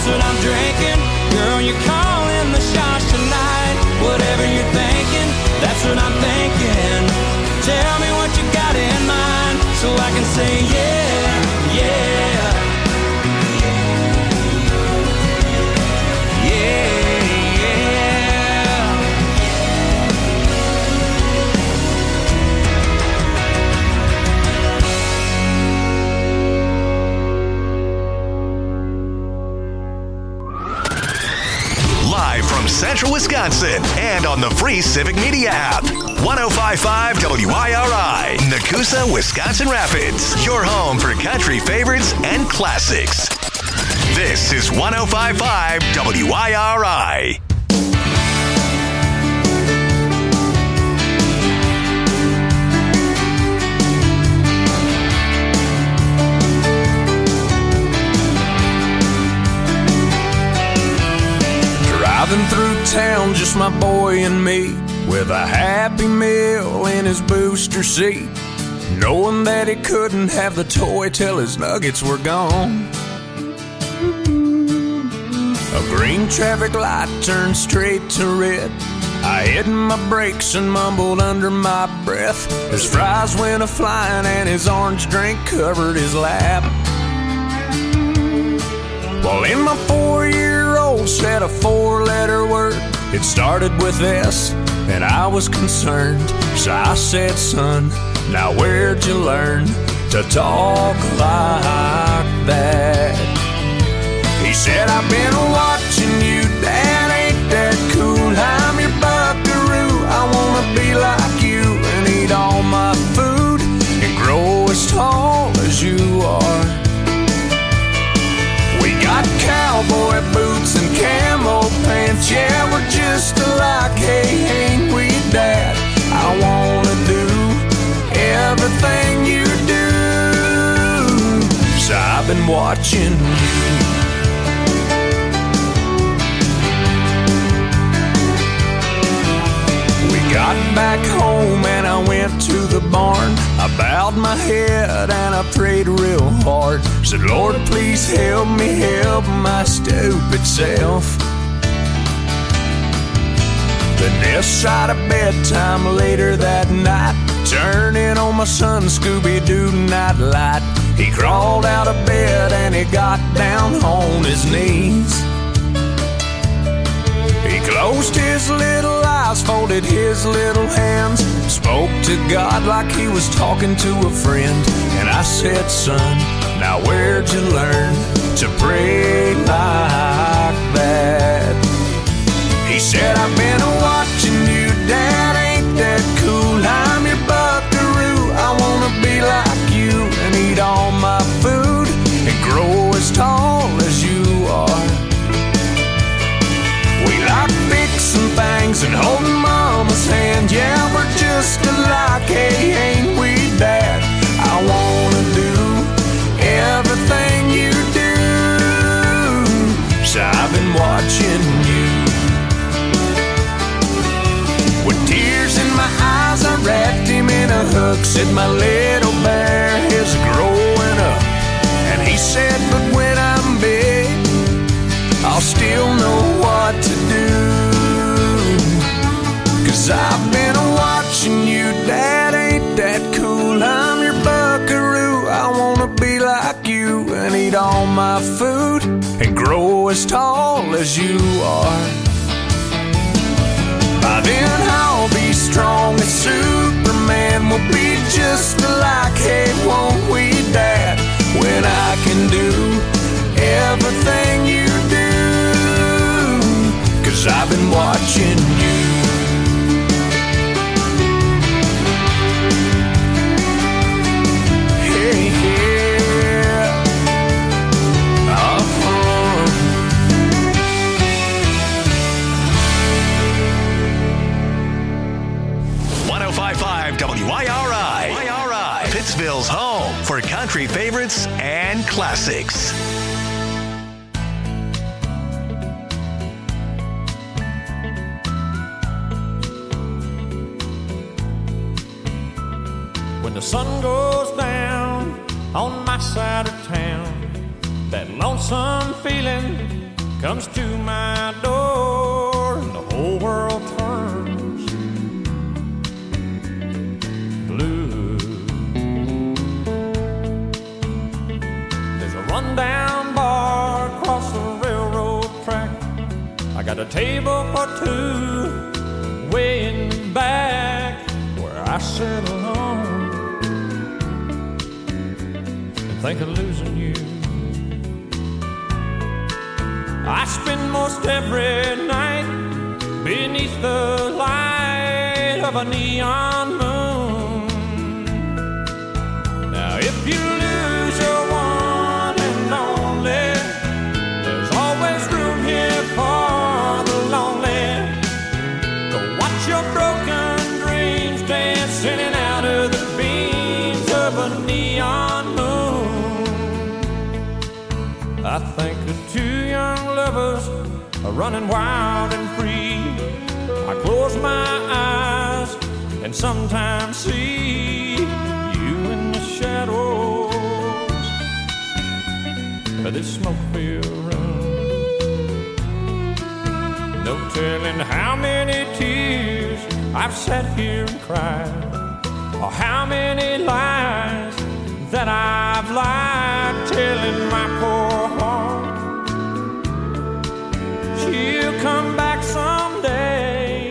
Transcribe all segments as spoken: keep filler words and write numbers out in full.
what I'm drinking. Girl, you're calling the shots tonight. Whatever you're thinking, that's what I'm thinking. Tell me what you got in mind, so I can say yeah, yeah. Central Wisconsin and on the free Civic Media app. one oh five point five W I R I, Nakusa, Wisconsin Rapids. Your home for country favorites and classics. This is one oh five point five W I R I. Driving through town, just my boy and me, with a Happy Meal in his booster seat, knowing that he couldn't have the toy till his nuggets were gone. A green traffic light turned straight to red. I hit my brakes and mumbled under my breath as fries went a-flying and his orange drink covered his lap. Well, in my four-year-old said a four-letter word. It started with S, and I was concerned. So I said, son, now where'd you learn to talk like that? He said, I've been watching you, Dad, ain't that cool? I'm your buckaroo, I wanna be like you and eat all my food and grow as tall as you are. Got cowboy boots and camo pants, yeah, we're just alike, hey, ain't we, Dad? I wanna do everything you do, so I've been watching you. We got back home and I went to the barn. I bowed my head and I prayed real hard. Said, Lord, please help me help my stupid self. Then this side of bedtime later that night, turning on my son Scooby-Doo nightlight. He crawled out of bed and he got down on his knees. He closed his little eyes, folded his little hands, spoke to God like he was talking to a friend. And I said, son, now where'd you learn to pray like that? He said, I've been watching you, Dad, ain't that cool? I'm your buckaroo, I wanna be like you and eat all my food and grow as tall as you are. We like fixing things and holding Mama's hand, yeah, we're just alike, hey, ain't we, Dad? I wanna do everything you do, so I've been watching you. With tears in my eyes, I wrapped him in a hug, said my little bear is growing up. And he said, but when I'm big, I'll still know what to do. Cause I've been watching you, Dad, ain't that cool? I'm your buckaroo, I wanna be like you and eat all my food and grow as tall as you are. By then I'll be strong as Superman, we'll be just alike, hey, won't we, Dad? When I can do everything you do, cause I've been watching you. Hey, yeah. Uh-huh. one oh five point five W I R I. Pittsville's home for country favorites and classics. When the sun goes down on my side of town, that lonesome feeling comes to my door and the whole world turns blue. There's a rundown bar across the railroad track. I got a table for two way in the back where I sit alone and think of losing you. I spend most every night beneath the light of a neon moon. Now if you lose your one and only, there's always room here for the lonely. To watch your broken dreams dance in and out of the beams of a neon moon. I think of two young lovers are running wild and free. I close my eyes and sometimes see you in the shadows of this smoke-filled room. No telling how many tears I've sat here and cried, or how many lies that I've lied, telling my poor heart she'll come back someday.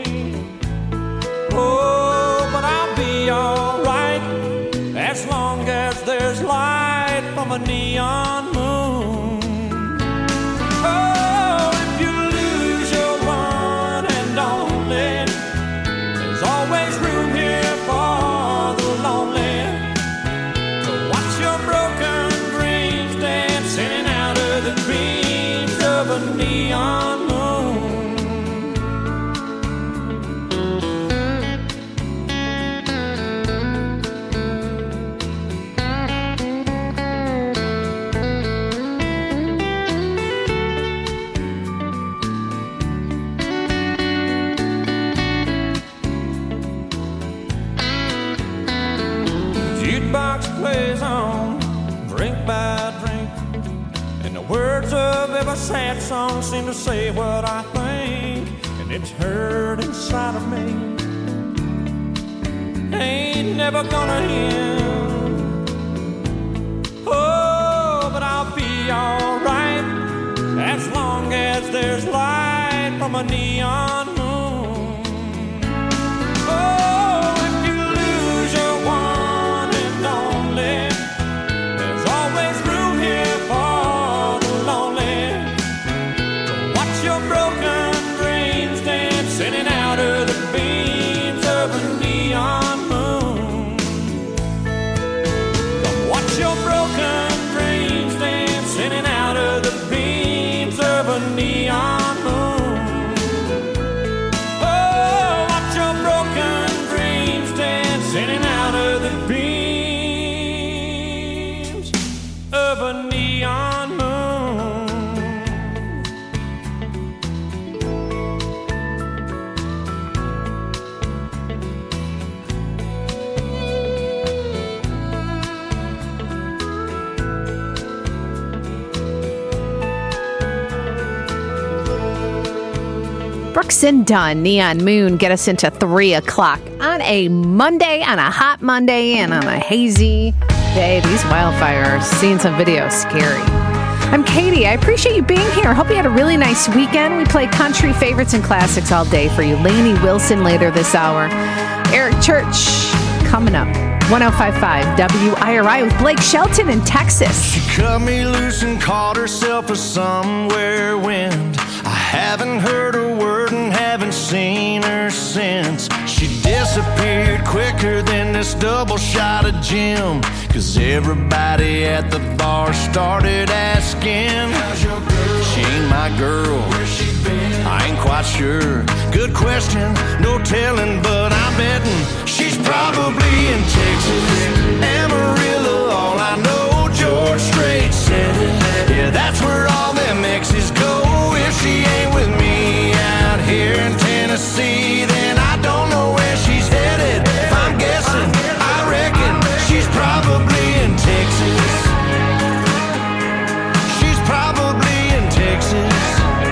Oh, but I'll be alright as long as there's light from a neon moon. Oh, if you lose your one and only, there's always room here for the lonely. To watch your broken dreams dance in and out of the beams of a neon moon. Jukebox plays on, drink by drink, and the words of every sad song seem to say what I think, and it's heard inside of me. Ain't never gonna end. Oh, but I'll be alright as long as there's light from a neon moon. Oh, if you lose your one and only, there's always room here for the lonely. To watch your broken dreams dance in and out of the beams of a neon moon. Come watch your broken dreams dance in and out of the beams of a neon moon. Oh, watch your broken dreams dance in and out of the beams of a neon moon. Brooks and Dunn, Neon Moon, get us into three o'clock on a Monday, on a hot Monday, and on a hazy day. These wildfires, seeing some videos, scary. I'm Katie. I appreciate you being here. Hope you had a really nice weekend. We play country favorites and classics all day for you. Lainey Wilson later this hour. Eric Church coming up. one oh five point five W I R I with Blake Shelton in Texas. She cut me loose and caught herself a somewhere wind. I haven't heard a word and haven't seen her since. She disappeared quicker than this double shot of Jim, 'cause everybody at the bar started asking, how's your girl? She ain't my girl. Where's she been? I ain't quite sure. Good question, no telling, but I'm betting she's probably in Texas. Amarillo, all I know, George Strait said it. Yeah, that's where all them exes go. If she ain't with me out here in Tennessee, then I don't know where she's headed. If I'm guessing, I reckon she's probably in Texas. She's probably in Texas.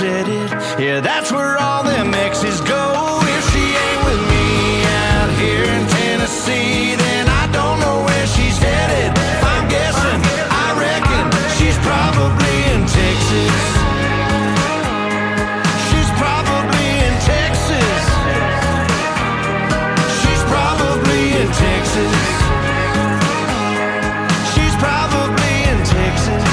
said it. Yeah, that's where all them exes go. If she ain't with me out here in Tennessee, then I don't know where she's headed. If I'm guessing, I reckon she's probably in Texas. She's probably in Texas. She's probably in Texas. She's probably in Texas.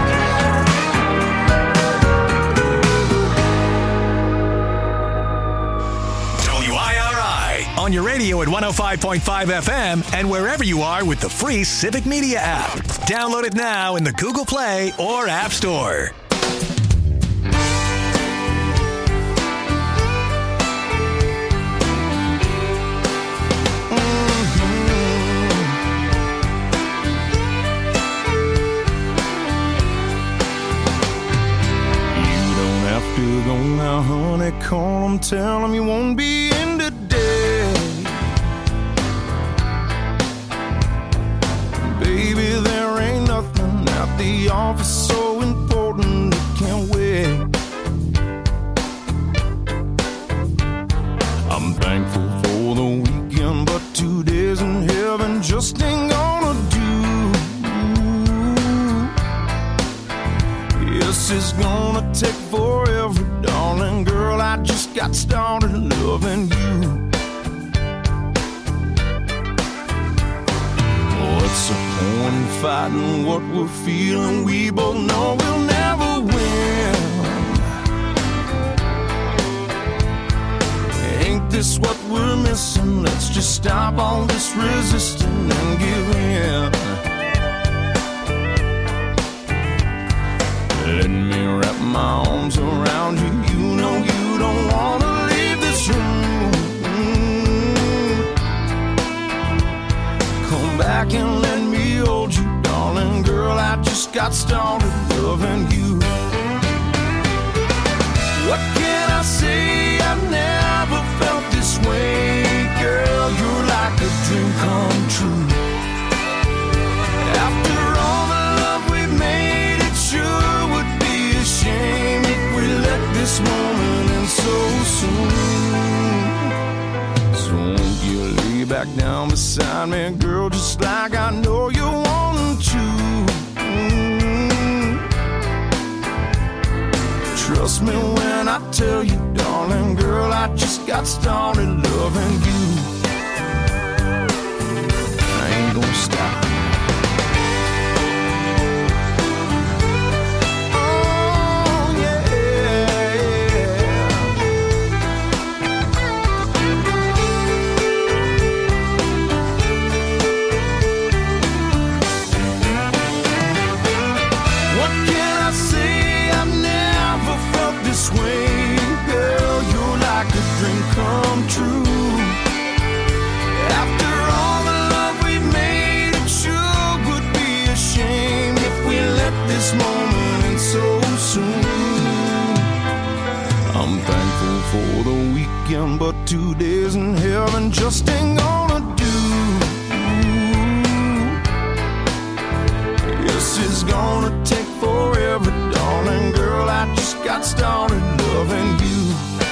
W I R I on your radio at one oh five point five F M and wherever you are with the free Civic Media app. Download it now in the Google Play or App Store. To go now, honey, call him, tell him you won't be in today. Baby, there ain't nothing at the office so important it can't wait. I'm thankful for the weekend, but two days in heaven just ain't gonna do. Yes, it's gonna take forever, darling girl. I just got started loving you. What's the point in fighting what we're feeling? We both know we'll never win. Ain't this what we're missing? Let's just stop all this resisting and give in. Let me wrap my arms around you. You know you don't want to leave this room. Come back and let me hold you, darling girl. I just got started loving you. What can I say? I've never felt this way. Girl, you're like a dream come true. After all the love we've made, it sure shame if we let this moment end so soon. So won't you lay back down beside me, girl, just like I know you want to. Mm. Trust me when I tell you, darling girl, I just got started loving you. I ain't gonna stop. Way, girl, you're like a dream come true. After all the love we've made, it sure would be a shame if we let this moment end so soon. I'm thankful for the weekend, but two days in heaven just ain't gonna do. Yes, it's gonna take forever, darling girl. I just got started loving you.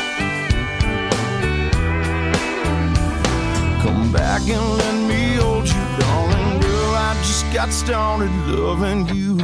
Come back and let me hold you, darling girl. I just got started loving you.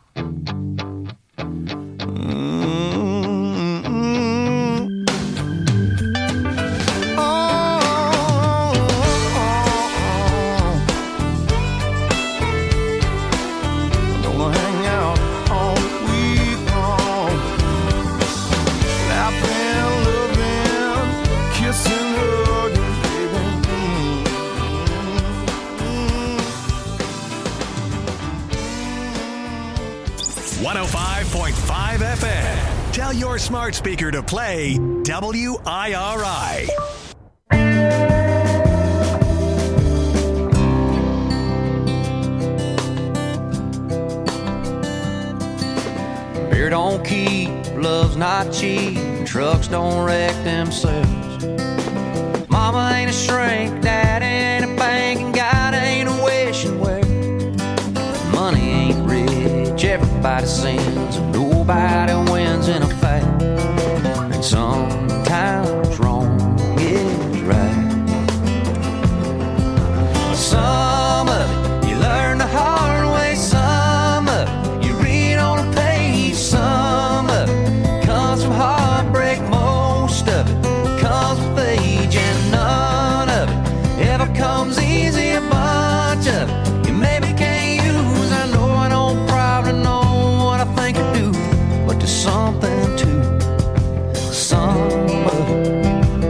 one oh five point five F M. Tell your smart speaker to play W I R I. Beer don't keep, love's not cheap, trucks don't wreck themselves. Mama ain't a shrink, dad ain't a bank, and God ain't a wishing well. Money ain't rich, everybody sins, and nobody wins in a fight. something to some of it.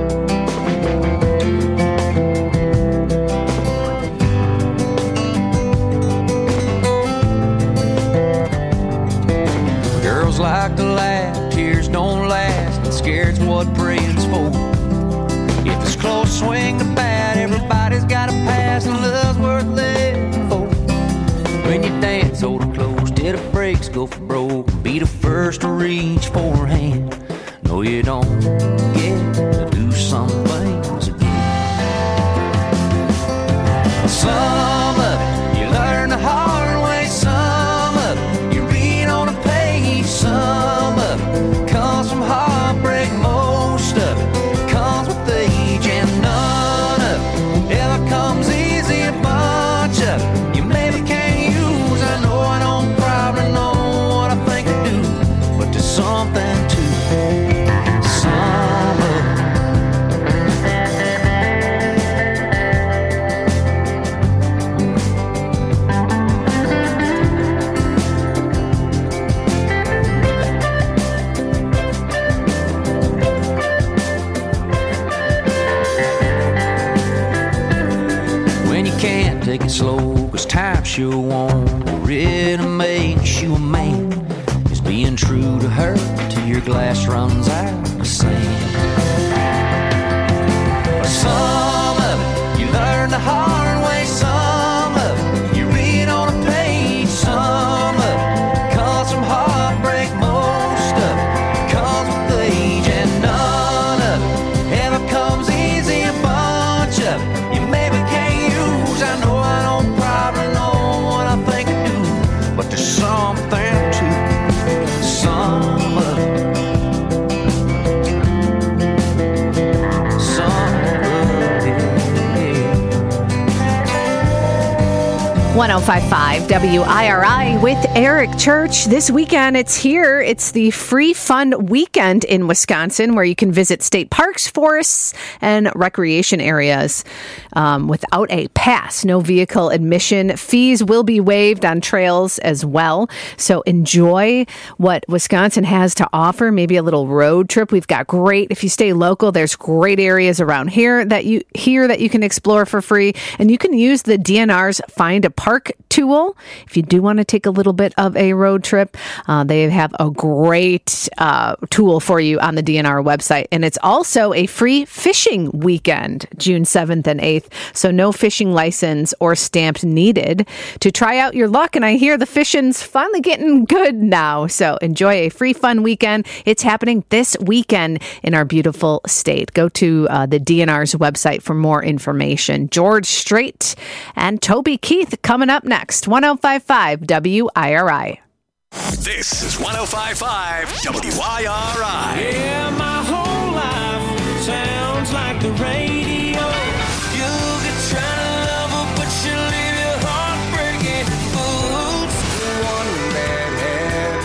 Girls like to laugh, tears don't last, and scared's what praying's for. If it's close, swing the bat, everybody's got a pass, and love's worth living for. When you dance, hold it close till the brakes go for broke. Be the first to reach for a hand. No, you don't get to do some things again. Some of it you learn the hard way, some of it you read on a page, some of it comes from heartbreak, most of it comes with age, and none of it ever comes easy. A bunch of it you maybe can't use. I know I don't probably know what I think I do, but there's something to some of it. When you can't take it slow, cause time sure won't really make you a man. Is being true to her till your glass runs out of sand. Some of it you learn the hard way, some of it you read on a page, some of it comes from heartbreak, most of it comes with age, and none of it ever comes easy. A bunch of it you maybe can't use. I know I don't probably know what I think I do, but there's something to some of it. Some of it. one oh five point five W I R I with Eric Church. This weekend, it's here. It's the Free Fun Weekend in Wisconsin, where you can visit state parks, forests, and recreation areas um, without a pass. No vehicle admission. Fees will be waived on trails as well. So enjoy what Wisconsin has to offer. Maybe a little road trip. We've got great, if you stay local, there's great areas around here that you here that you can explore for free. And you can use the D N R's Find a Park tool if you do want to take a little bit of a road trip. Uh, they have a great uh, tool for you on the D N R website. And it's also a free fishing weekend, June seventh and eighth. So no fishing license or stamp needed to try out your luck. And I hear the fishing's finally getting good now. So enjoy a free fun weekend. It's happening this weekend in our beautiful state. Go to uh, the D N R's website for more information. George Strait and Toby Keith coming up next. one oh five point five W I R I. This is one oh five point five W I R I. Yeah, my whole life sounds like the radio. You could try to love her, but she'll leave your heart breaking. Boots, one bad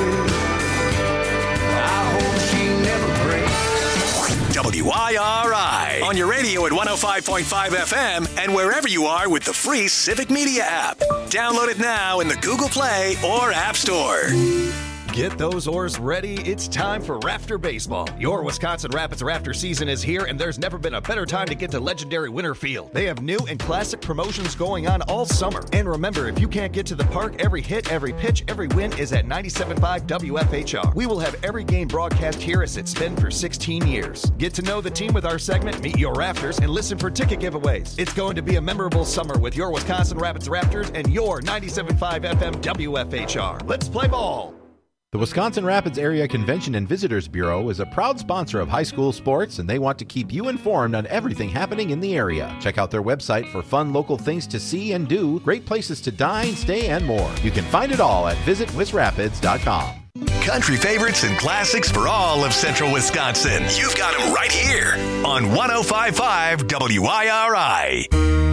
habit. I hope she never breaks. W I R I. On your radio at one oh five point five F M and wherever you are with the free Civic Media app. Download it now in the Google Play or App Store. Get those oars ready. It's time for Rafter Baseball. Your Wisconsin Rapids Rafter season is here, and there's never been a better time to get to legendary Winter Field. They have new and classic promotions going on all summer. And remember, if you can't get to the park, every hit, every pitch, every win is at ninety-seven point five W F H R. We will have every game broadcast here as it's been for sixteen years. Get to know the team with our segment, Meet Your Rafters, and listen for ticket giveaways. It's going to be a memorable summer with your Wisconsin Rapids Rafters and your ninety-seven point five F M W F H R. Let's play ball. The Wisconsin Rapids Area Convention and Visitors Bureau is a proud sponsor of high school sports, and they want to keep you informed on everything happening in the area. Check out their website for fun local things to see and do, great places to dine, stay, and more. You can find it all at visit wis rapids dot com. Country favorites and classics for all of central Wisconsin. You've got them right here on one oh five point five W I R I.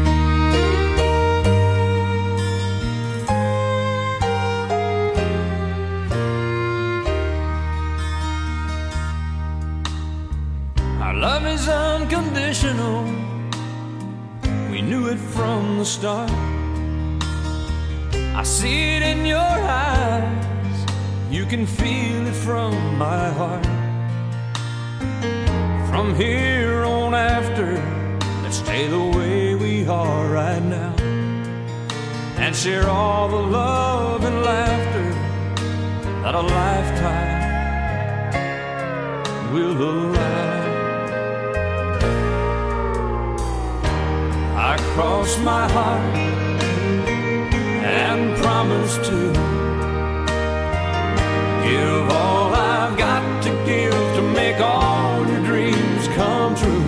Our love is unconditional. We knew it from the start. I see it in your eyes. You can feel it from my heart. From here on after, let's stay the way we are right now and share all the love and laughter that a lifetime will allow. I cross my heart and promise to give all I've got to give to make all your dreams come true.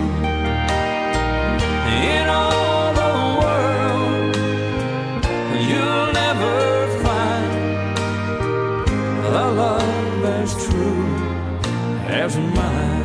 In all the world, you'll never find a love as true as mine.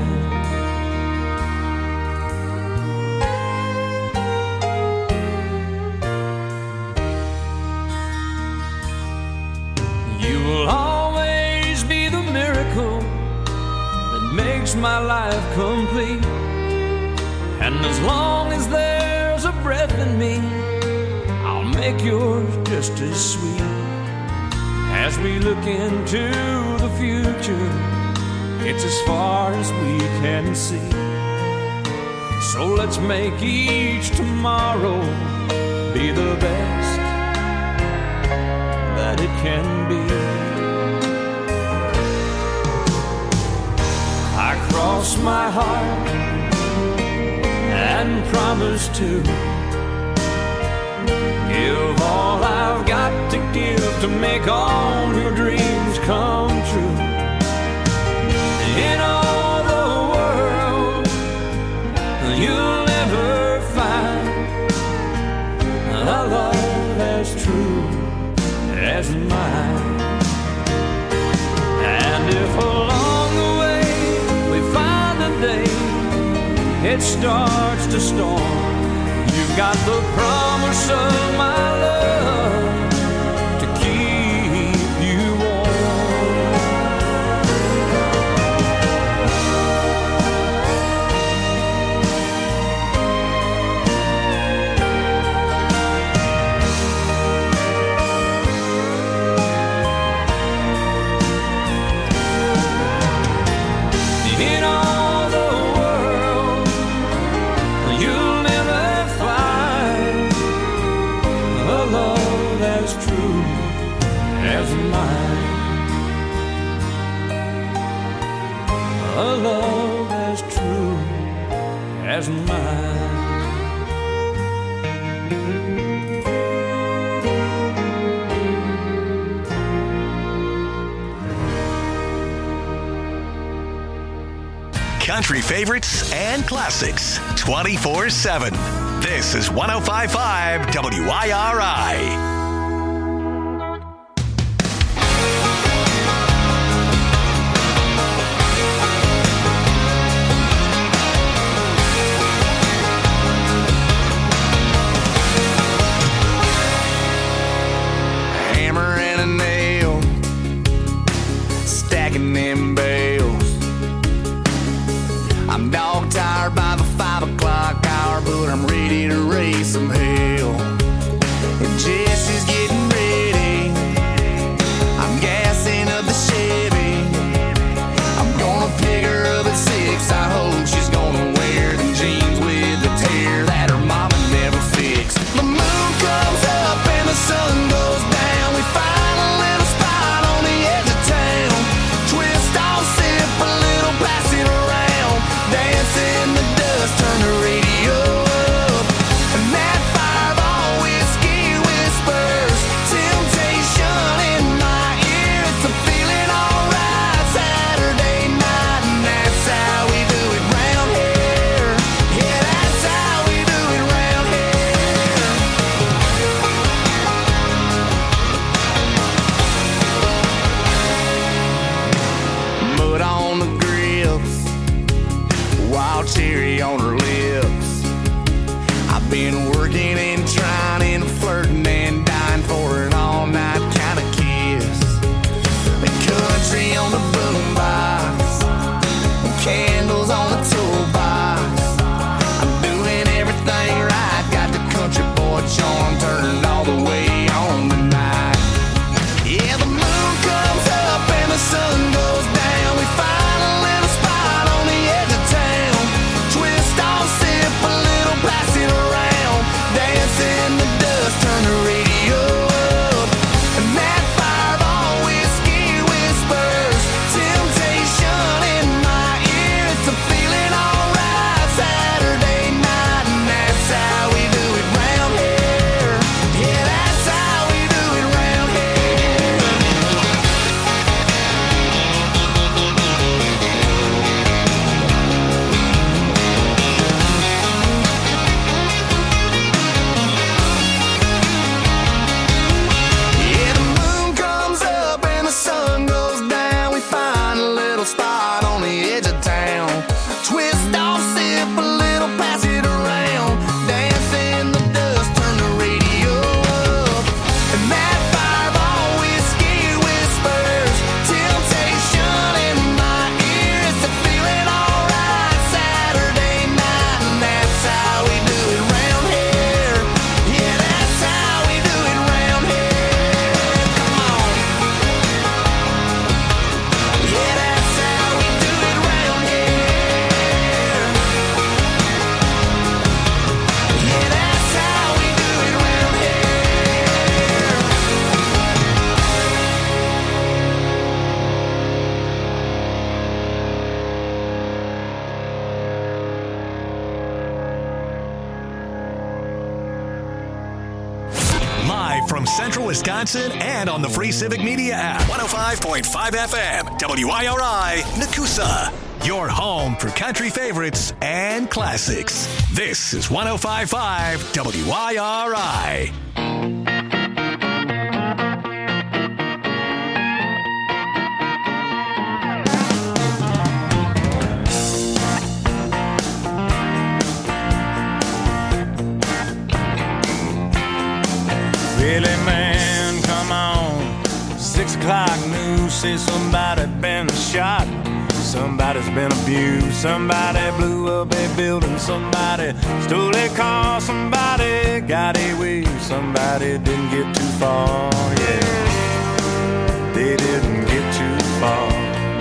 You will always be the miracle that makes my life complete. And as long as there's a breath in me, I'll make yours just as sweet. As we look into the future, it's as far as we can see. So let's make each tomorrow be the best that it can be. I cross my heart and promise to give all I've got to give to make all your dreams come true. In all the world, you'll never find a love as true as mine. And if along the way we find a day it starts to storm, you've got the promise of my love to keep you warm. In all the world, you'll never find a love as true as mine. A love as true as mine. Country favorites and classics twenty-four seven. This is one oh five point five W I R I. Hammer and a nail, stacking them bales. I'm dog tired by the five o'clock hour, but I'm ready to raise some hell. And Jesse's right on the edge of town. Twist off, sip a little, pass it around. Dance in the dust, turn the radio up. And that fireball whiskey whispers temptation in my ear. It's a feeling alright Saturday night, and that's how we do it round here. Yeah, that's how we do it round here. Come on. Yeah, that's how we do it round here. Yeah, that's how we do it round here. Live from Central Wisconsin and on the free Civic Media app. one oh five point five F M, W I R I, Nakusa. Your home for country favorites and classics. This is one oh five point five W I R I. Really, man, come on. Six o'clock news says somebody been shot. Somebody's been abused. Somebody blew up a building. Somebody stole a car. Somebody got away. Somebody didn't get too far. Yeah, they didn't get too far.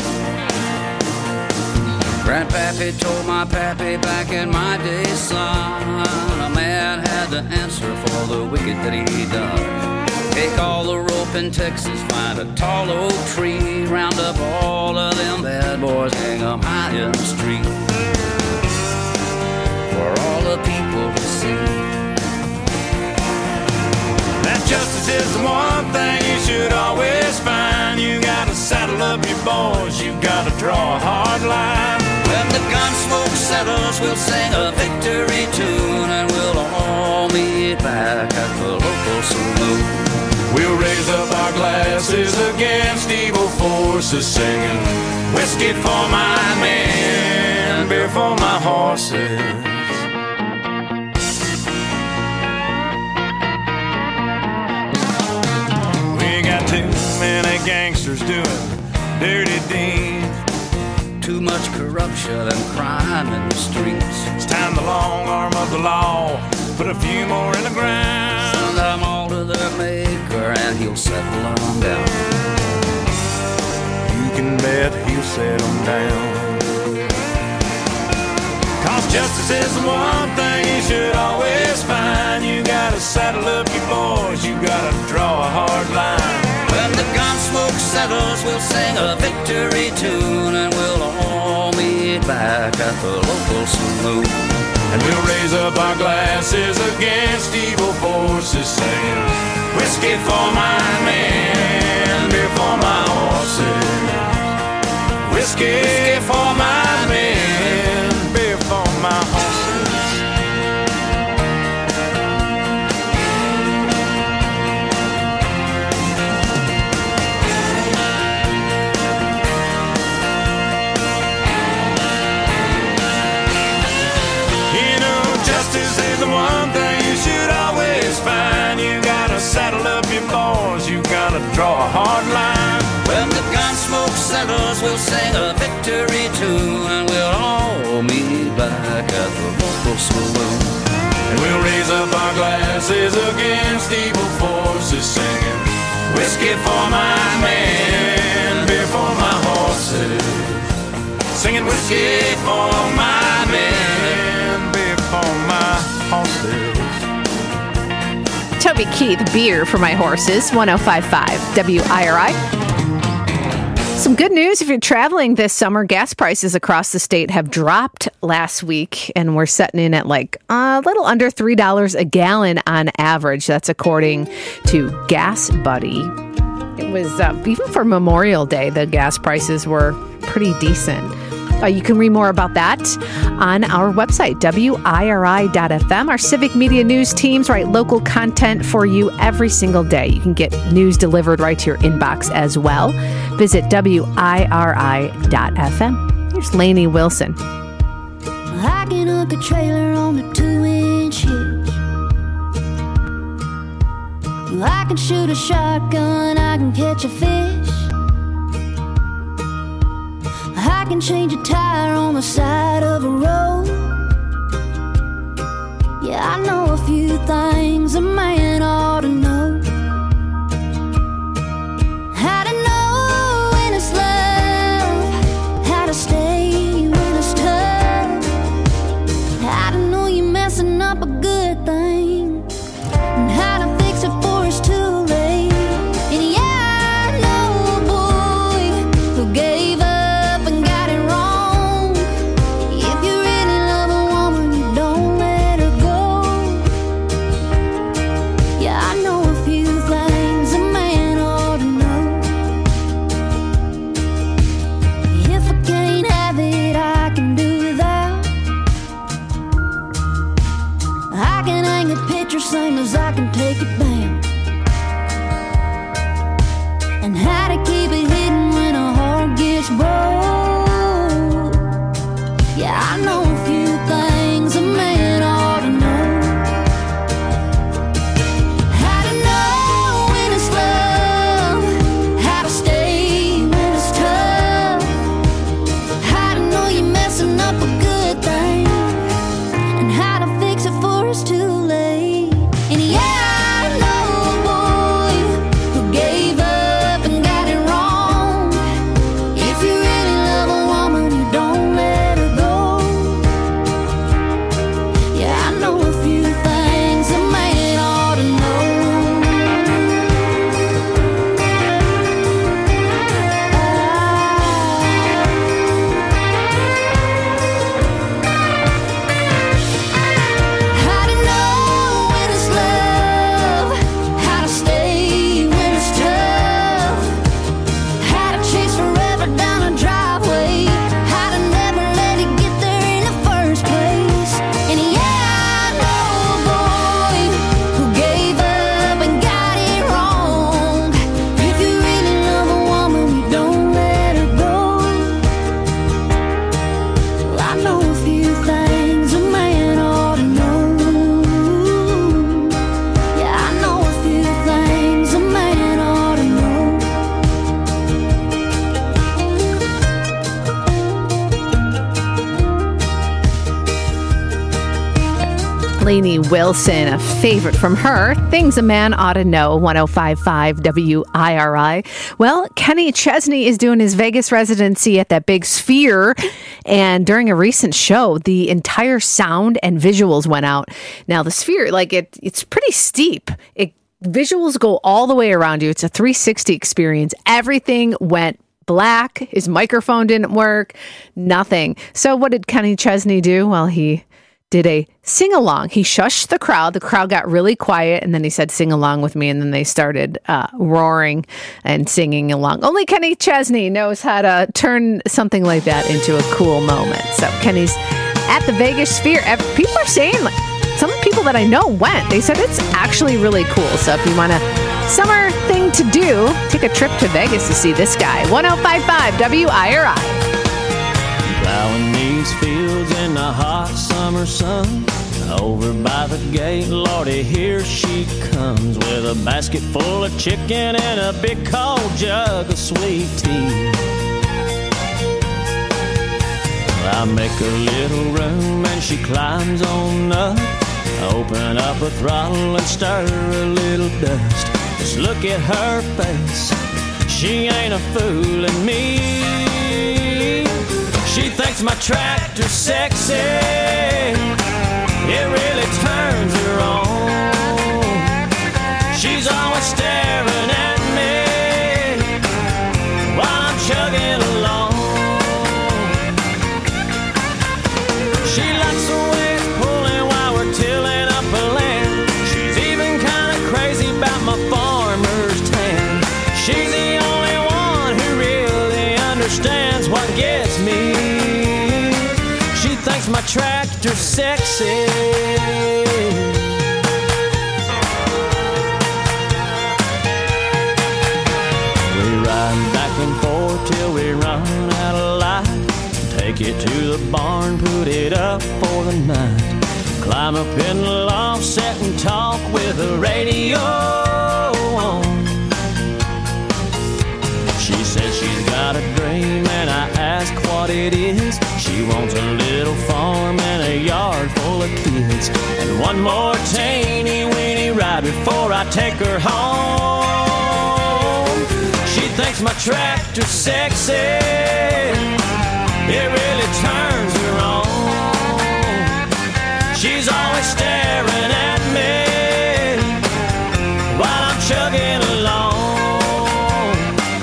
Grandpappy told my pappy back in my day, son, a man had to answer for the wicked that he done. Take all the rope in Texas, find a tall oak tree, round up all of them bad boys, hang 'em high in the street for all the people to see. That justice is the one thing you should always find. You gotta saddle up your boys, you gotta draw a hard line. When the gun smoke settles, we'll sing a victory tune, and we'll all meet back at the local saloon. We'll raise up our glasses against evil forces, singing whiskey for my men, beer for my horses. We got too many gangsters doing dirty deeds. Too much corruption and crime in the streets. It's time the long arm of the law put a few more in the ground. Send them all to their maker and he'll settle them down. You can bet he'll settle them down. Cause justice is the one thing you should always find. You gotta saddle up your boys, you gotta draw a hard line. When the gun smoke settles, we'll sing a victory tune, and we'll all meet back at the local saloon. And we'll raise up our glasses against evil forces, saying whiskey for my men, beer for my horses. Whiskey for my men, beer for my horses. The one thing you should always find. You gotta saddle up your boys, you gotta draw a hard line. When the gun smoke settles, we'll sing a victory tune, and we'll all meet back at the local saloon. And we'll raise up our glasses against evil forces, singing whiskey for my men, beer for my horses. Singing whiskey for my men, beer for my horses. Toby Keith, beer for my horses, one oh five point five W I R I. Some good news if you're traveling this summer. Gas prices across the state have dropped last week, and we're setting in at like a little under three dollars a gallon on average. That's according to Gas Buddy. It was, uh, even for Memorial Day, the gas prices were pretty decent. Uh, you can read more about that on our website, W I R I dot F M. Our Civic Media News teams write local content for you every single day. You can get news delivered right to your inbox as well. Visit W I R I dot F M. Here's Lainey Wilson. I can hook a trailer on a two-inch hitch. I can shoot a shotgun, I can catch a fish. I can change a tire on the side of a road. Yeah, I know a few things a man ought to know. How to know when it's love, how to stay when it's tough, how to know you're messing up a good thing, and how to fix it before it's too late. And yeah, I know a boy who gave up and got it wrong. If you really love a woman, you don't let her go. Yeah, I know a few things a man ought to know. If I can't have it, I can do without. I can hang a picture same as I can take it down. And how to keep it hidden when a heart gets broke. Yeah, I know a few things a man ought to know. How to know when it's love, how to stay when it's tough, how to know you're messing up a good thing, and how to fix it before it's too late. And yeah, I know a boy who gave up and got it wrong. If you really love a woman, you don't let her go. Yeah, I know a few things a man ought to How to know when it's love, how to stay when it's tough, how to chase forever down a driveway, how to never let it get there in the first place. And yeah, I know a boy who gave up and got it wrong. If you really love a woman, you don't let her go. Well, I know a few things a man ought to know. Yeah, I know a few things a man ought to know. Lainey Wilson, a favorite from her. Things a man ought to know. one oh five point five W I R I. Well, Kenny Chesney is doing his Vegas residency at that big Sphere. And during a recent show, the entire sound and visuals went out. Now, the Sphere, like it, it's pretty steep. It visuals go all the way around you. It's a three sixty experience. Everything went black. His microphone didn't work. Nothing. So what did Kenny Chesney do? Well, he did a sing-along. He shushed the crowd. The crowd got really quiet, and then he said, sing along with me, and then they started uh, roaring and singing along. Only Kenny Chesney knows how to turn something like that into a cool moment. So Kenny's at the Vegas Sphere. People are saying, like, some people that I know went. They said it's actually really cool. So if you want a summer thing to do, take a trip to Vegas to see this guy. one oh five point five W I R I. Plowing these fields in the hot summer sun. Over by the gate, Lordy, here she comes with a basket full of chicken and a big cold jug of sweet tea. I make a little room and she climbs on up. Open up her throttle and stir a little dust. Just look at her face, she ain't a fooling me. She thinks my tractor's sexy, it really turns her on. She's always staring at me while I'm chugging along. She likes the way it's pulling while we're tilling up her land. She's even kind of crazy about my farmer's tan. She's the only one who really understands what gets me. my tractor sexy. We ride back and forth till we run out of light. Take it to the barn, put it up for the night. Climb up in the loft, sit and talk with the radio on. She says she's got a dream and I ask what it is. She wants a little farm and a yard full of kids, and one more teeny weeny ride before I take her home. She thinks my tractor's sexy. It really turns her on. She's always staring at me while I'm chugging along.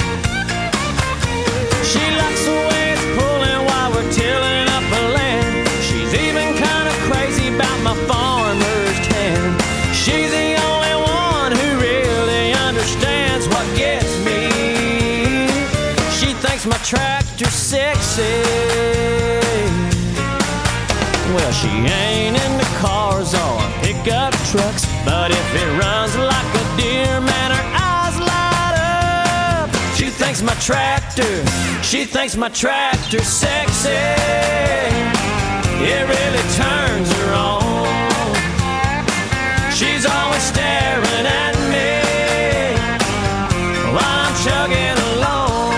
She likes the way it's pulling while we're tilling up the land. She's even kind of crazy about my farmer's tan. She's the only one who really understands what gets me. She thinks my tractor's sexy. Well, she ain't into cars or pickup trucks, but if it runs like a deer, man, her eyes light up. She thinks my tractor, she thinks my tractor's sexy. It really turns her on. She's always staring at me while I'm chugging along.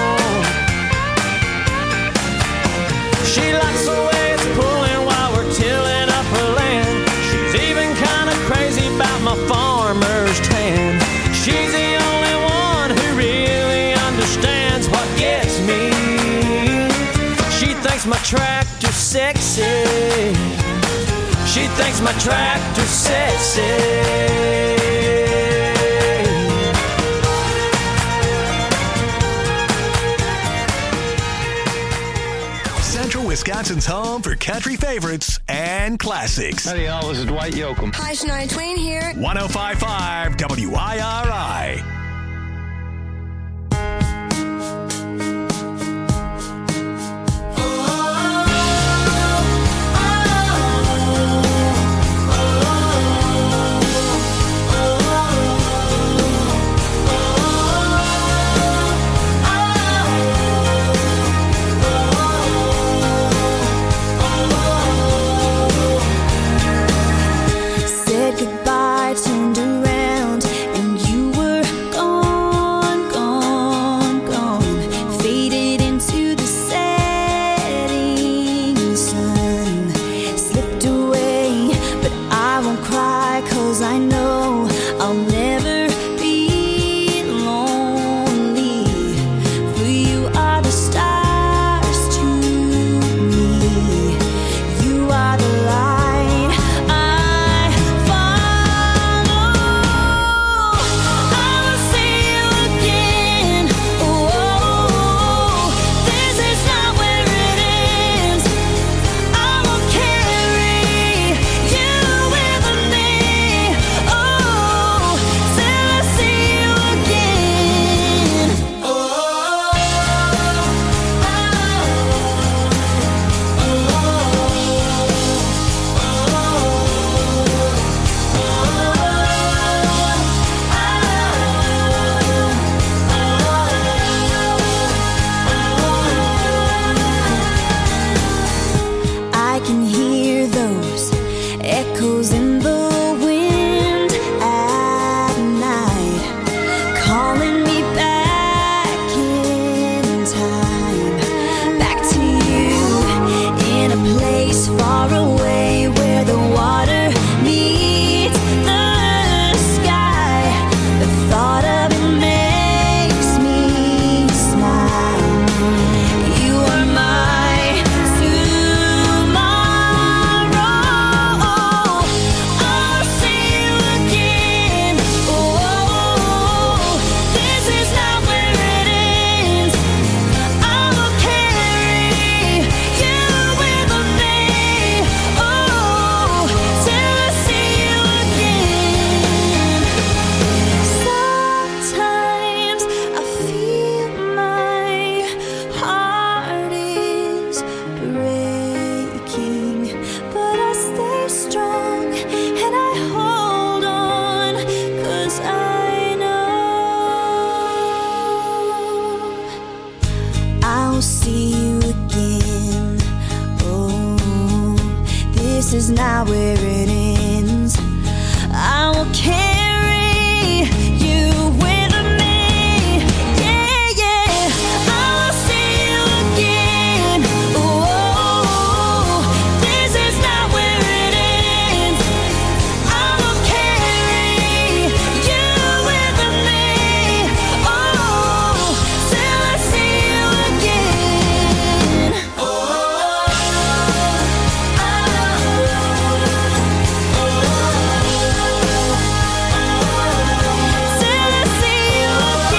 She likes the way it's pulling while we're tilling up her land. She's even kind of crazy about my farmer's tan. She's the only one who really understands what gets me. She thinks my tractor's sexy. She thinks my tractor's sexy. Wisconsin's home for country favorites and classics. Howdy, y'all. This is Dwight Yoakam. Hi, Shania Twain here. one oh five point five W I R I. Said goodbye, turned around, and you were this is not where it ends. I will carry you with me. Yeah, yeah. I will see you again. Oh, this is not where it ends. I will carry you with me. Oh, till I see you again. Oh, till I see you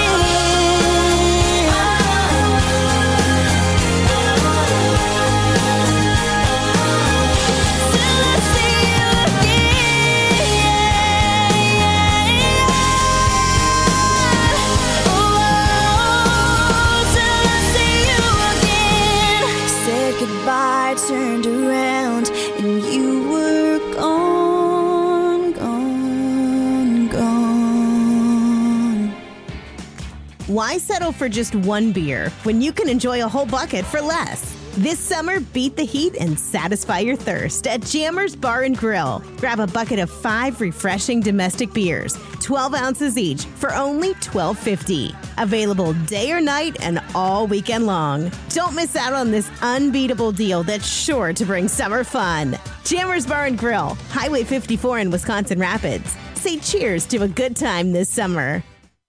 Said goodbye, turned around, and you were gone, gone, gone. Why settle for just one beer when you can enjoy a whole bucket for less? This summer, beat the heat and satisfy your thirst at Jammers Bar and Grill. Grab a bucket of five refreshing domestic beers, twelve ounces each, for only twelve fifty. Available day or night and all weekend long. Don't miss out on this unbeatable deal that's sure to bring summer fun. Jammers Bar and Grill, Highway fifty-four in Wisconsin Rapids. Say cheers to a good time this summer.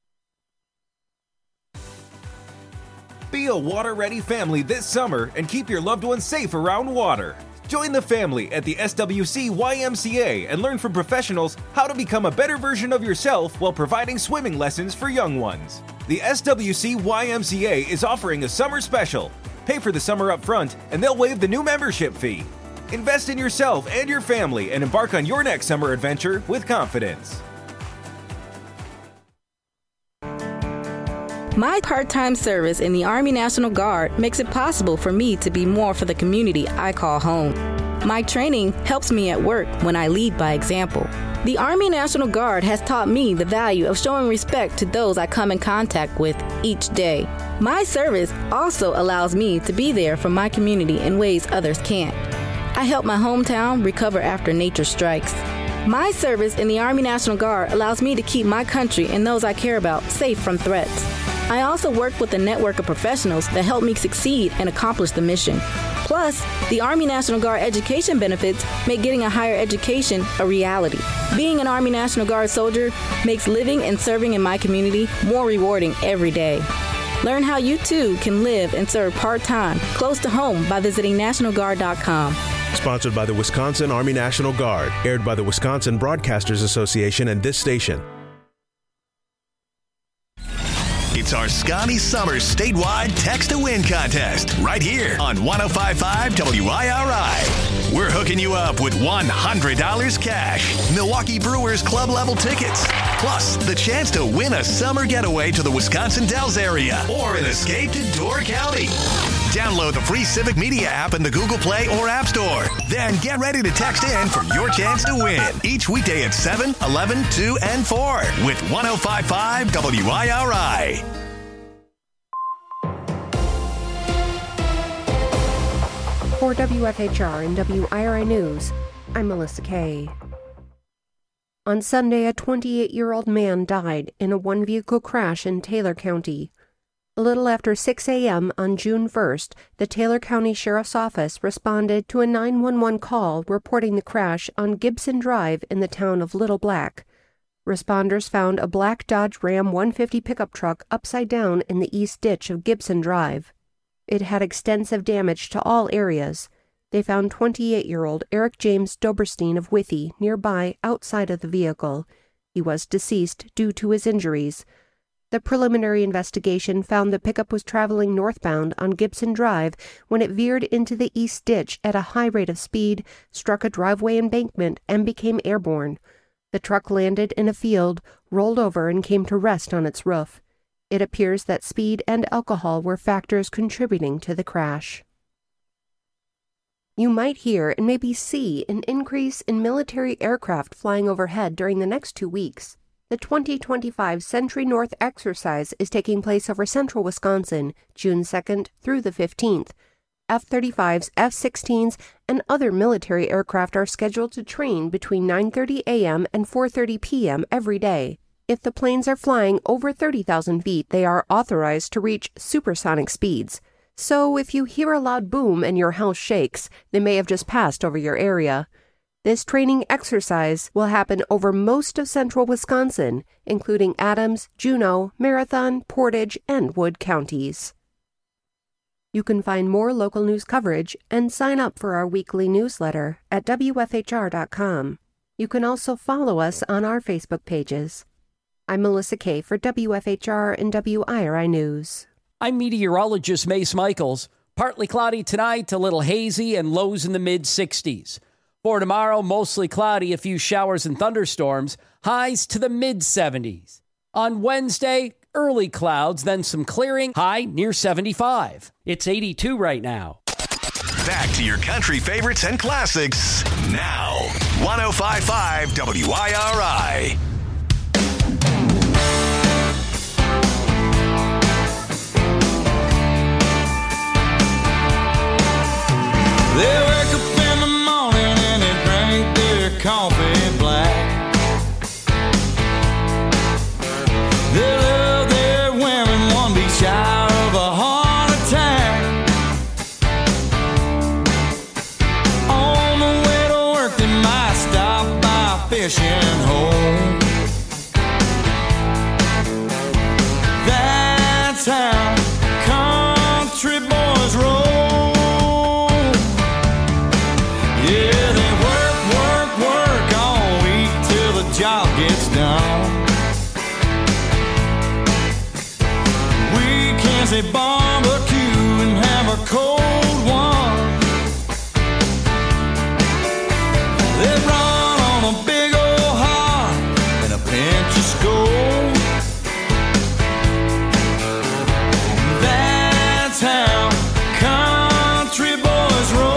Be a water-ready family this summer and keep your loved ones safe around water. Join the family at the S W C Y M C A and learn from professionals how to become a better version of yourself while providing swimming lessons for young ones. The S W C Y M C A is offering a summer special. Pay for the summer up front and they'll waive the new membership fee. Invest in yourself and your family and embark on your next summer adventure with confidence. My part-time service in the Army National Guard makes it possible for me to be more for the community I call home. My training helps me at work when I lead by example. The Army National Guard has taught me the value of showing respect to those I come in contact with each day. My service also allows me to be there for my community in ways others can't. I help my hometown recover after nature strikes. My service in the Army National Guard allows me to keep my country and those I care about safe from threats. I also work with a network of professionals that help me succeed and accomplish the mission. Plus, the Army National Guard education benefits make getting a higher education a reality. Being an Army National Guard soldier makes living and serving in my community more rewarding every day. Learn how you too can live and serve part-time close to home by visiting national guard dot com. Sponsored by the Wisconsin Army National Guard. Aired by the Wisconsin Broadcasters Association and this station. It's our Scotty Summer statewide Text to Win contest right here on one oh five point five W I R I. We're hooking you up with one hundred dollars cash, Milwaukee Brewers club level tickets, plus the chance to win a summer getaway to the Wisconsin Dells area or an escape to Door County. Download the free Civic Media app in the Google Play or App Store. Then get ready to text in for your chance to win each weekday at seven, eleven, two, and four with one oh five point five W I R I. For W F H R and W I R I News, I'm Melissa Kay. On Sunday, a twenty-eight-year-old man died in a one-vehicle crash in Taylor County. A little after six a.m. on June first, the Taylor County Sheriff's Office responded to a nine one one call reporting the crash on Gibson Drive in the town of Little Black. Responders found a black Dodge Ram one fifty pickup truck upside down in the east ditch of Gibson Drive. It had extensive damage to all areas. They found twenty-eight-year-old Eric James Doberstein of Withee nearby outside of the vehicle. He was deceased due to his injuries. The preliminary investigation found the pickup was traveling northbound on Gibson Drive when it veered into the east ditch at a high rate of speed, struck a driveway embankment, and became airborne. The truck landed in a field, rolled over, and came to rest on its roof. It appears that speed and alcohol were factors contributing to the crash. You might hear and maybe see an increase in military aircraft flying overhead during the next two weeks. The twenty twenty-five Century North exercise is taking place over central Wisconsin, June second through the fifteenth. F thirty-fives, F sixteens, and other military aircraft are scheduled to train between nine thirty a.m. and four thirty p.m. every day. If the planes are flying over thirty thousand feet, they are authorized to reach supersonic speeds. So if you hear a loud boom and your house shakes, they may have just passed over your area. This training exercise will happen over most of central Wisconsin, including Adams, Juneau, Marathon, Portage, and Wood counties. You can find more local news coverage and sign up for our weekly newsletter at W F H R dot com. You can also follow us on our Facebook pages. I'm Melissa Kay for W F H R and W I R I News. I'm meteorologist Mace Michaels. Partly cloudy tonight, a little hazy, and lows in the mid sixties. For tomorrow, mostly cloudy, a few showers and thunderstorms, highs to the mid seventies. On Wednesday, early clouds, then some clearing, high near seventy-five. It's eighty-two right now. Back to your country favorites and classics now. one oh five point five W I R I. They wake up in the morning and they drink their coffee black. They love their women, one be shy of a heart attack. On the way to work they might stop by a fishing hole. That's how country boys roll. Job gets done. We can say barbecue and have a cold one. They run on a big old heart and a pinch of skull. That's how country boys roll.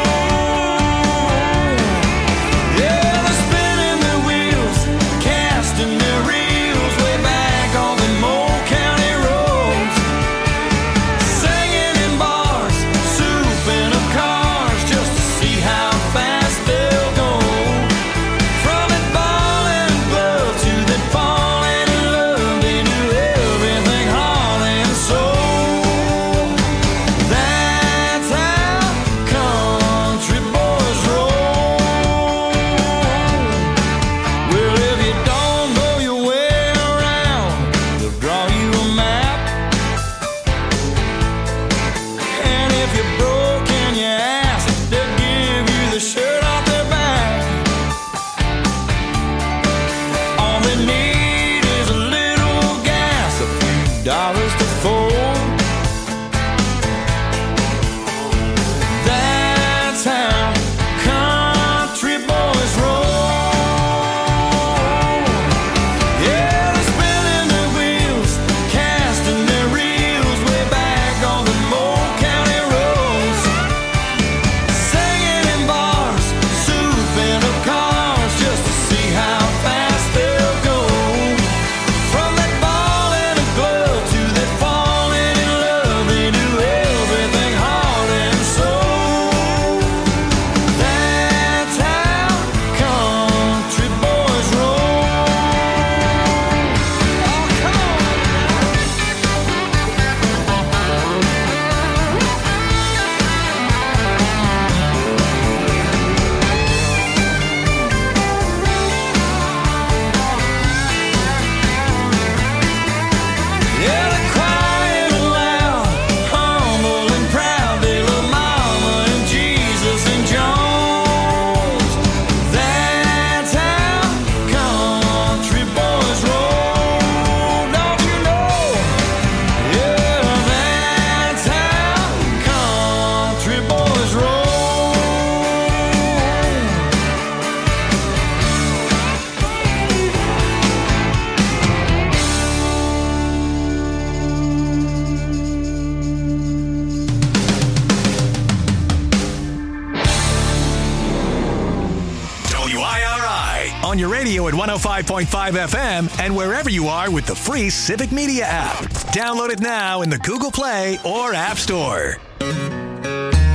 On your radio at one oh five point five F M and wherever you are with the free Civic Media app. Download it now in the Google Play or App Store.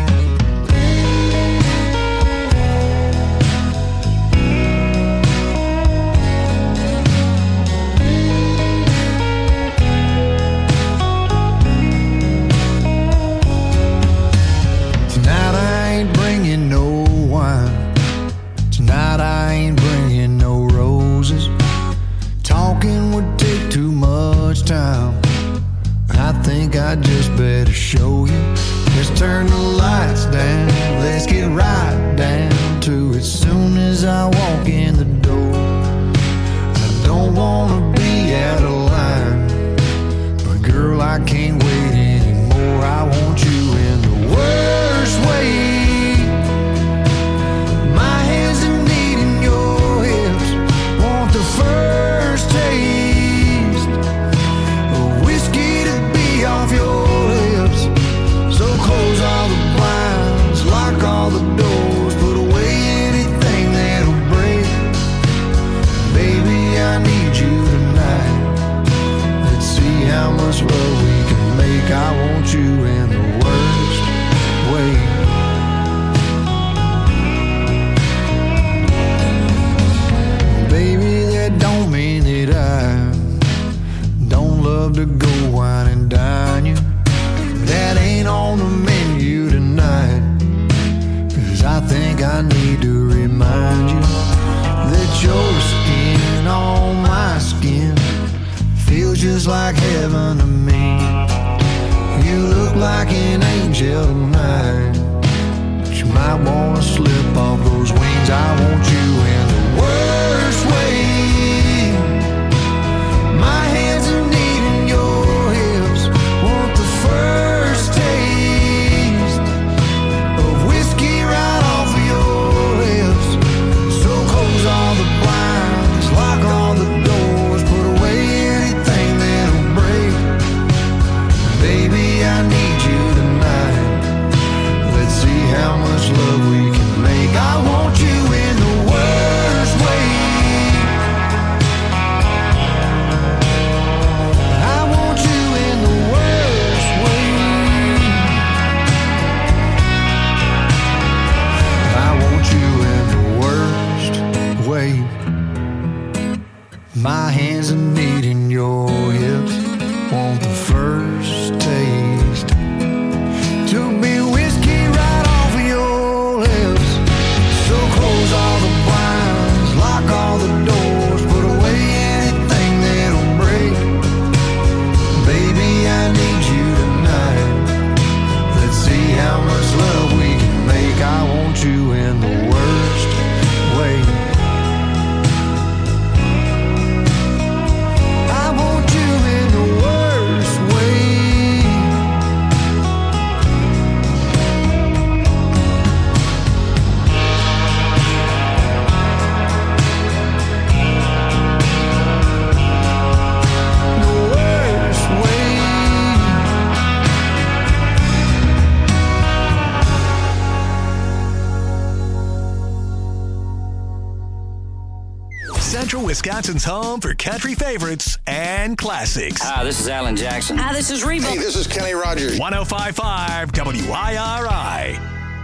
I think I need to remind you that your skin on my skin feels just like heaven to me. You look like an angel tonight, but you might want to slip off those wings. I want you in the worst way. My hands are kneading your hips, want the first taste of whiskey right off of your lips. So close all the blinds, lock all the doors, put away anything that'll break. Baby, I need you tonight. Let's see how much love we can make. I want you in the worst way. I want you in the worst way. I want you in the worst way. My hands are kneading your hips, want the first taste to be whiskey right off of your lips. So close all the blinds, lock all the doors, put away anything that'll break. Baby, I need you tonight. Let's see how much love we can make. I want you in the worst way. I want you in the worst way. The worst way. Central Wisconsin's home for country favorites and classics. Hi, this is Alan Jackson. Hi, this is Reba. Hey, this is Kenny Rogers. one oh five point five W I R I.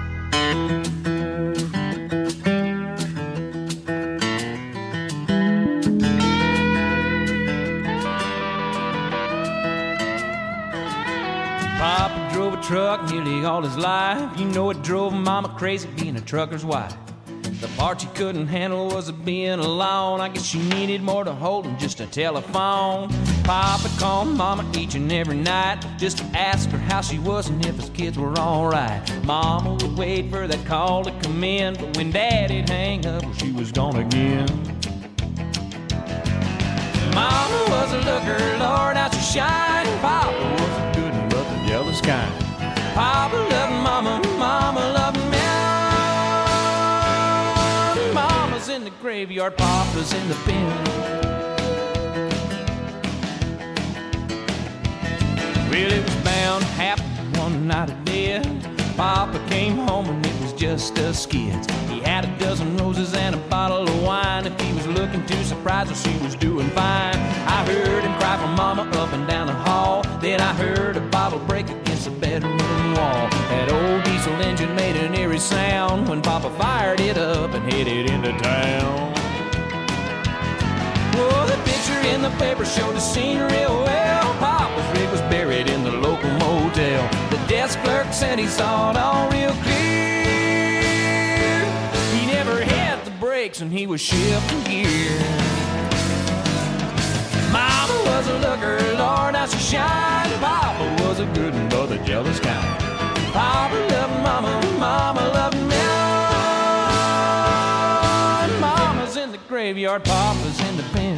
Papa drove a truck nearly all his life. You know it drove Mama crazy being a trucker's wife. The part she couldn't handle was being alone. I guess she needed more to hold than just a telephone. Papa called Mama each and every night just to ask her how she was and if his kids were alright. Mama would wait for that call to come in, but when Daddy'd hang up, well, she was gone again. Mama was a looker, Lord, how she shined. Papa was a good one, but the jealous kind. Papa loved Mama, Mama loved me. Mama's in the graveyard, Papa's in the pen. Well, it was bound to happen one night of death. Papa came home and it was just us kids. He had a dozen roses and a bottle of wine. If he was looking too surprised, well, she was doing fine. I heard him cry for Mama up and down the hall. Then I heard a bottle break against the bedroom wall. That old diesel engine made an eerie sound when Papa fired it up and headed into town. Well, the picture in the paper showed the scene real well. Papa's rig was buried in the local motel. The desk clerk said he saw it all real clear. He never had the brakes and he was shifting gear. Mama was a looker, Lord, how she shined. Papa was a good one, but the jealous kind. Papa loved Mama, Mama loved me. Mama's in the graveyard, Papa's in the pen.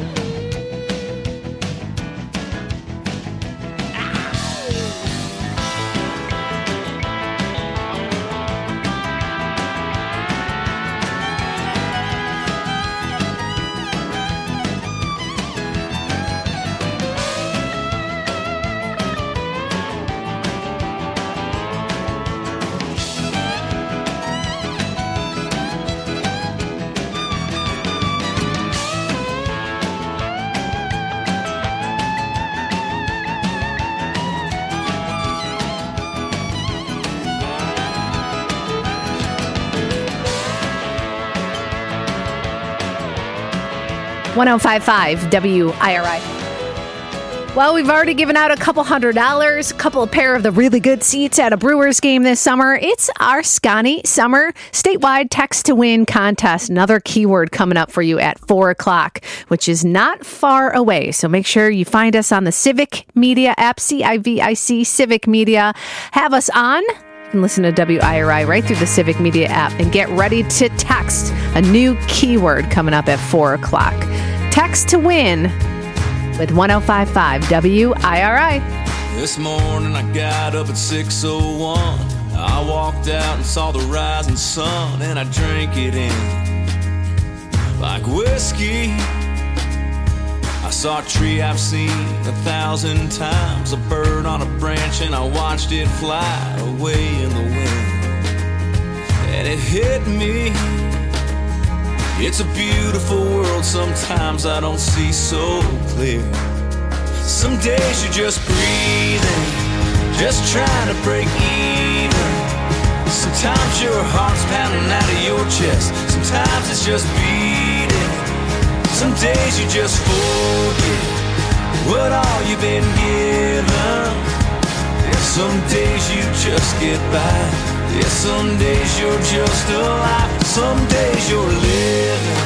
one oh five point five W I R I. Well, we've already given out a couple hundred dollars, a couple of pair of the really good seats at a Brewers game this summer. It's our Scotty Summer statewide text to win contest. Another keyword coming up for you at four o'clock, which is not far away. So make sure you find us on the Civic Media app, C I V I C, Civic Media. Have us on. You can listen to W I R I right through the Civic Media app and get ready to text a new keyword coming up at four o'clock. Text to win with one oh five point five W I R I. This morning I got up at six oh one. I walked out and saw the rising sun, and I drank it in like whiskey. I saw a tree I've seen a thousand times, a bird on a branch, and I watched it fly away in the wind. And it hit me, it's a beautiful world, sometimes I don't see so clear. Some days you're just breathing, just trying to break even. Sometimes your heart's pounding out of your chest, sometimes it's just beating. Some days you just forget what all you've been given. And some days you just get by. Yeah, some days you're just alive, some days you're living.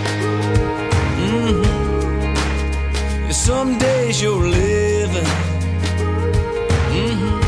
Mm-hmm. Yeah, some days you're living. Mm-hmm.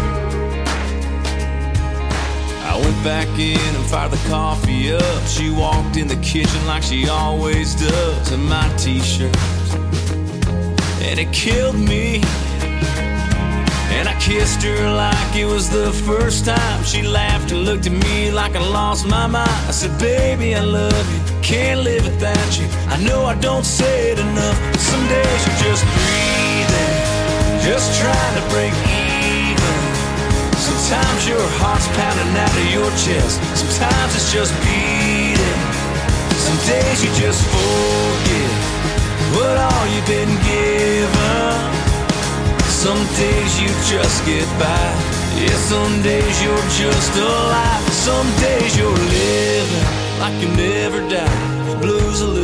I went back in and fired the coffee up. She walked in the kitchen like she always does, in my t-shirt, and it killed me. And I kissed her like it was the first time. She laughed and looked at me like I lost my mind. I said, baby, I love you, can't live without you. I know I don't say it enough, but some days you're just breathing, just trying to break even. Sometimes your heart's pounding out of your chest, sometimes it's just beating. Some days you just forget what all you've been given. Some days you just get by. Yeah, some days you're just alive. Some days you're living like you never die. Blues are